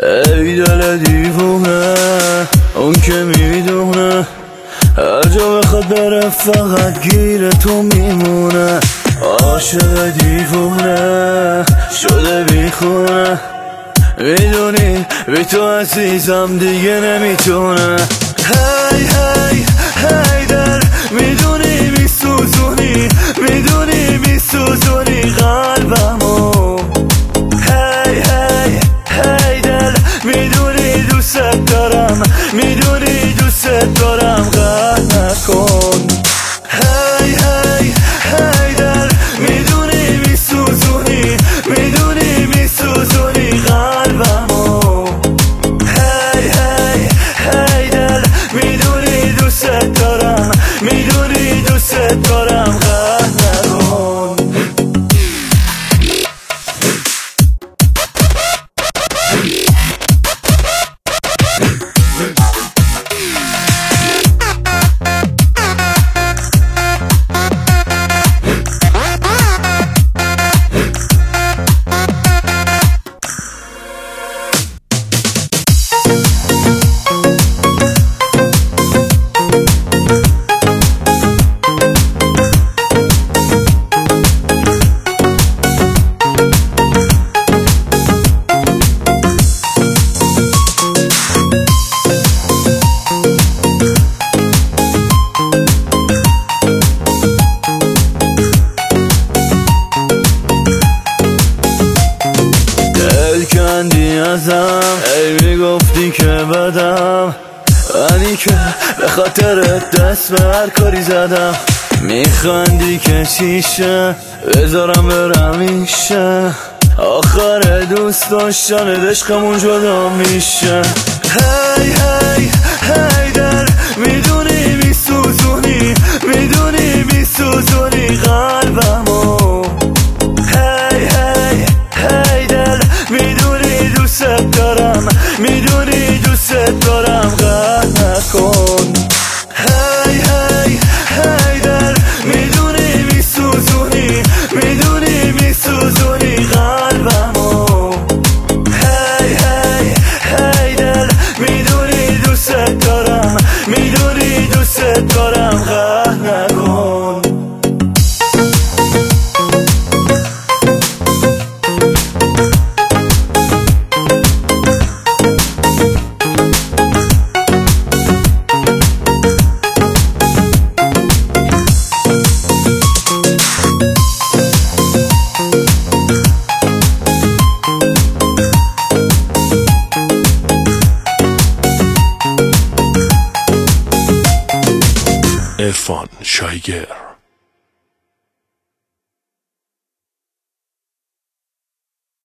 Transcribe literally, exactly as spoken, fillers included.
ای دل دیوونه، اون که میدونه هر جا بخواد بره فقط گیر تو میمونه. عاشق دیوونه شده بیخونه، میدونی بی تو عزیزم دیگه نمیتونه. هی هی هی دل میدونی میسوزونی، میدونی میسوزونی قلبمو. هی هی هی دل میدونی دوست دارم، میدونی دوست دارم قهر نکن. هی هی هی دل میدونی میسوزونی، میدونی میسوزونی قلبمو. هی هی هی دل میدونی دوست دارم، میدونی دوست دارم قهر نکن. کندی ازم، ای میگفتی که بدم، منی که به خاطرت دست به هر کاری زدم. میخندی که چیشه بذارم برم میشه، آخر دوست داشتن عشقمون جدا میشه. هی هی هی دل میدونی میسوزونی، میدونی میسوزونی قلبمو. هی هی هی دل میدونی دوست دارم، میدونی دوست دارم قهر نکن. هی هی هی دل میدونی میسوزونی، میدونی میسوزونی قلبمو. هی هی هی دل میدونی دوست دارم، میدونی دوست دارم قهر نکن. عرفان شایگر.